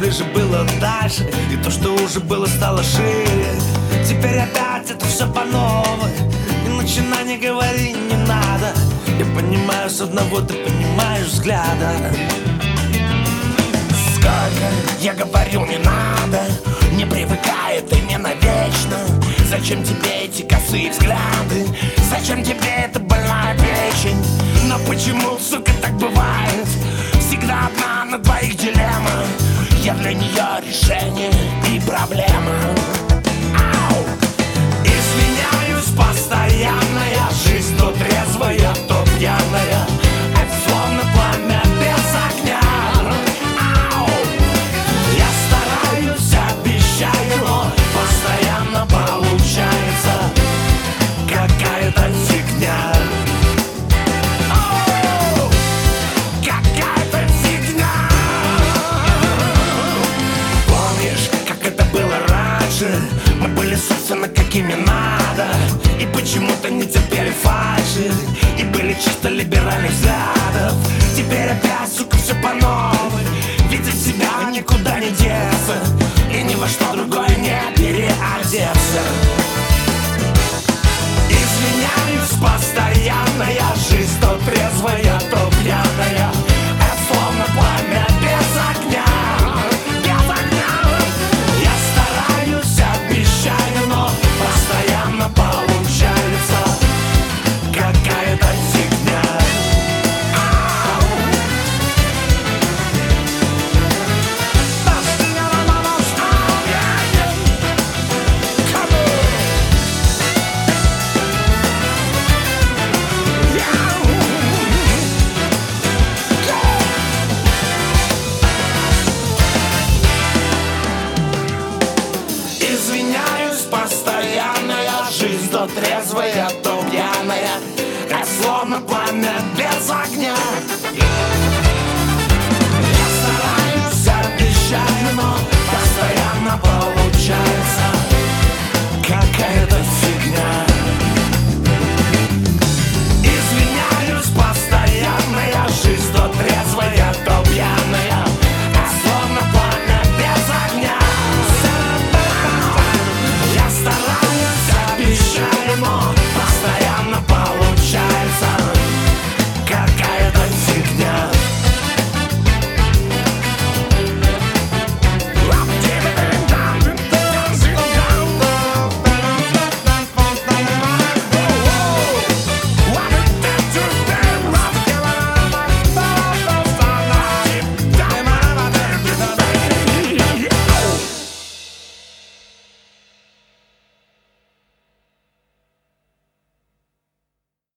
ближе, было дальше, и то, что уже было, стало шире. Теперь опять это все по новой, и начинай, не говори, не надо. Я понимаю с одного, ты понимаешь взгляда. Сколько я говорил, не надо, не привыкай, ты не навечно. Зачем тебе эти косые взгляды? Зачем тебе эта больная печень? Но почему, сука, так бывает? Всегда одна на двоих дилемма. Я для нее решение и проблема. Ау! Извиняюсь постоянно, я жизнь то трезвая, то пьяная. Это словно пламя без огня. Ау! Я стараюсь, обещаю, но постоянно получается какая-то фигня. Оу! Какая-то фигня. Помнишь, как это было раньше? Мы были, собственно, какими надо, и почему-то не терпели фальши, и были чисто либеральных взглядов. Теперь опять, сука, все по новой. Видеть себя никуда не деться, и ни во что другое не переодеться. Извиняюсь постоянно, я жизнь то трезвая, то пьяная. Это словно пламя без огня. Без огня. Я стараюсь, обещаю, но постоянно получается какая-то фигня. Ау! Come on! Извиняюсь постоянно, я жизнь то трезвая, то пьяная. Это словно пламя без огня.